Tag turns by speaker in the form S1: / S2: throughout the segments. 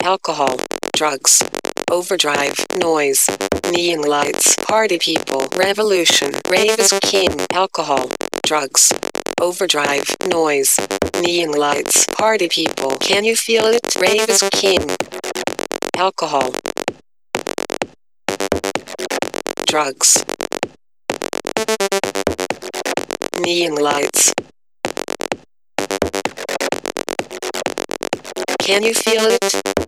S1: alcohol, drugs, overdrive, noise, neon lights, party people, revolution, rave is king, alcohol, drugs, overdrive, noise, neon lights, party people, can you feel it? Rave is king, alcohol, drugs, neon lights. Can you feel it?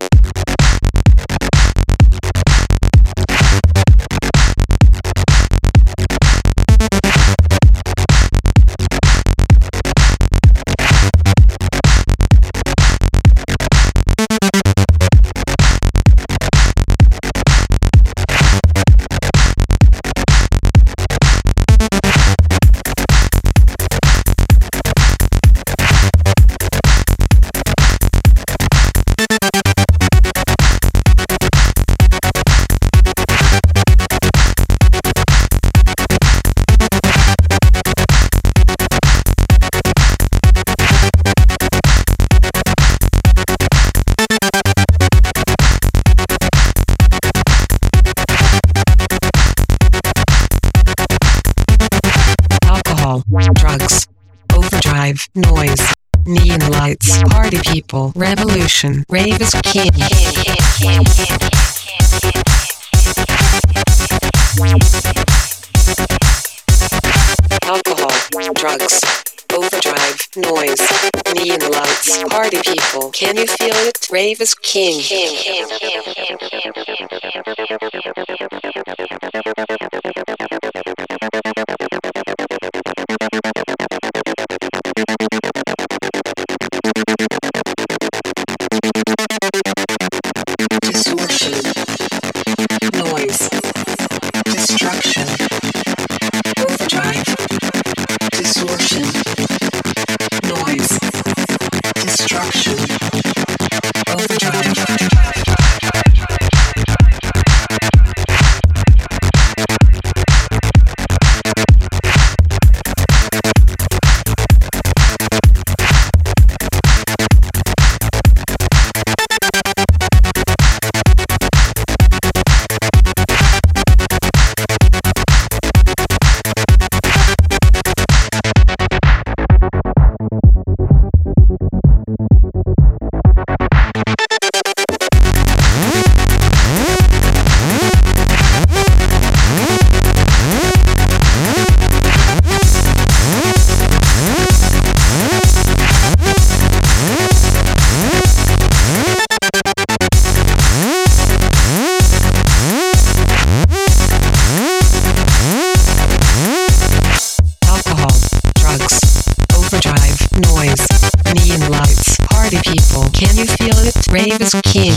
S1: Drugs, overdrive, noise, neon lights, party people, revolution, rave is king. Alcohol, drugs, overdrive, noise, neon lights, party people, can you feel it? Rave is king. Noise, neon lights, party people, can you feel it? Rave is king.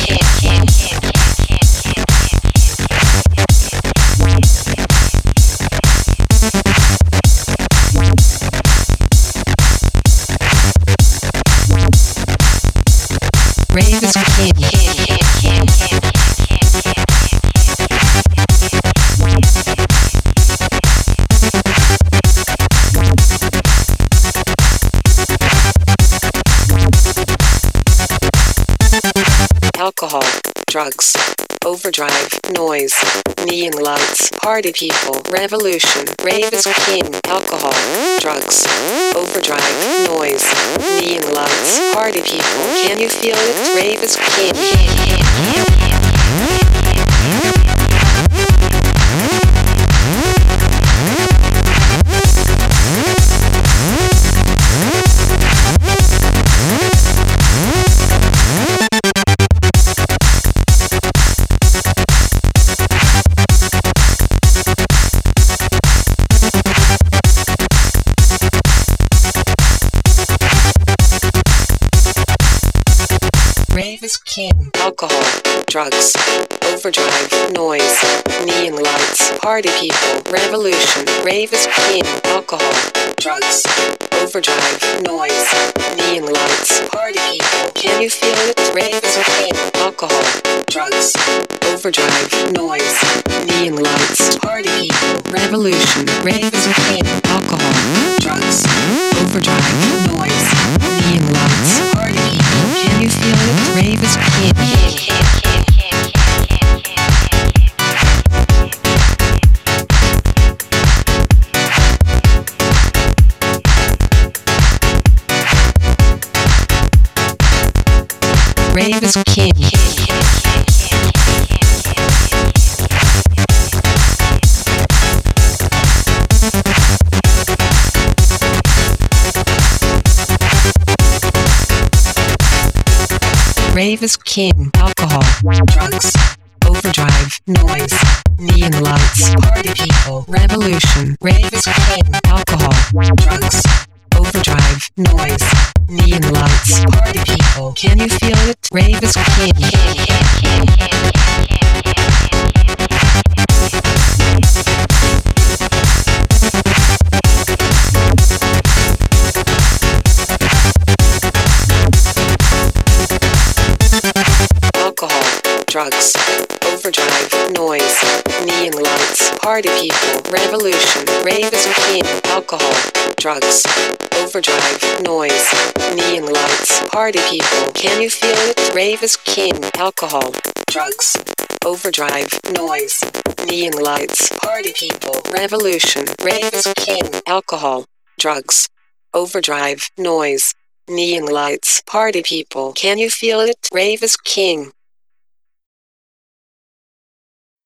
S1: Rave is king. Alcohol, drugs, overdrive, noise, neon lights, party people, revolution, rave is king. Alcohol, drugs, overdrive, noise, neon lights, party people, can you feel it? Rave is king. Rave is king. Alcohol, drugs, overdrive, noise, neon lights, party people, revolution, rave is king. Alcohol, drugs, overdrive, noise, neon lights, party people, can you feel it? Rave is king. Alcohol, drugs, overdrive, noise, neon lights, party people, revolution, rave is king. Alcohol, drugs, overdrive, noise, neon lights, party people, can you feel it? Rave is king. Rave is king. Rave is king. Alcohol, drugs, overdrive, noise, neon lights, party people, revolution. Rave is king. Alcohol, drugs, overdrive, noise, neon lights, party people. Can you feel it? Rave is king. Drugs, overdrive, noise, neon lights, party people, revolution. Rave is king. Alcohol, drugs, overdrive, noise, neon lights, party people. Can you feel it? Rave is king. Alcohol, drugs, overdrive, noise, neon lights, party people, revolution. Rave is king. Alcohol, drugs, overdrive, noise, neon lights, party people. Can you feel it? Rave is king.